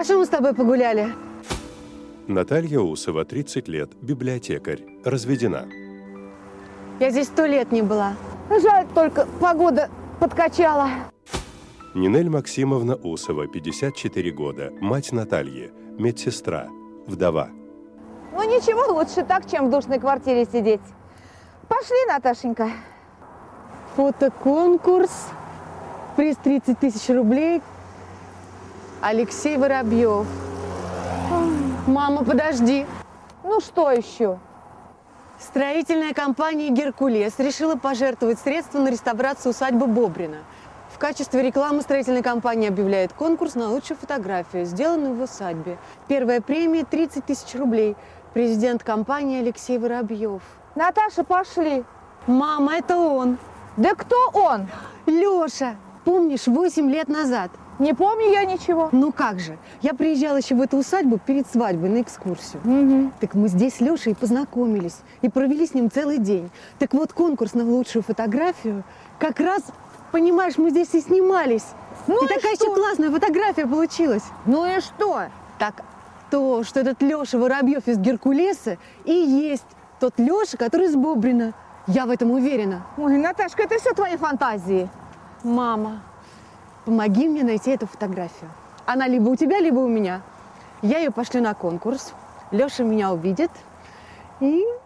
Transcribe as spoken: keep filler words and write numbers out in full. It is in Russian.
Хорошо мы с тобой погуляли. Наталья Усова, тридцать лет, библиотекарь, разведена. Я здесь сто лет не была. Жаль, только погода подкачала. Нинель Максимовна Усова, пятьдесят четыре года, мать Натальи, медсестра, вдова. Ну ничего, лучше так, чем в душной квартире сидеть. Пошли, Наташенька. Фотоконкурс. Приз тридцать тысяч рублей. Алексей Воробьев. Мама, подожди. Ну что еще? Строительная компания «Геркулес» решила пожертвовать средства на реставрацию усадьбы Бобрина. В качестве рекламы строительная компания объявляет конкурс на лучшую фотографию, сделанную в усадьбе. Первая премия – тридцать тысяч рублей. Президент компании Алексей Воробьев. Наташа, пошли. Мама, это он. Да кто он? Леша. Помнишь, восемь лет назад? Не помню я ничего. Ну как же. Я приезжала еще в эту усадьбу перед свадьбой на экскурсию. Угу. Так мы здесь с Лешей познакомились и провели с ним целый день. Так вот, конкурс на лучшую фотографию, как раз, понимаешь, мы здесь и снимались. Ну и, и такая что? еще классная фотография получилась. Ну и что? Так то, что этот Леша Воробьев из «Геркулеса» и есть тот Леша, который из Бобрина. Я в этом уверена. Ой, Наташка, это все твои фантазии. Мама, помоги мне найти эту фотографию. Она либо у тебя, либо у меня. Я ее пошлю на конкурс. Леша меня увидит. И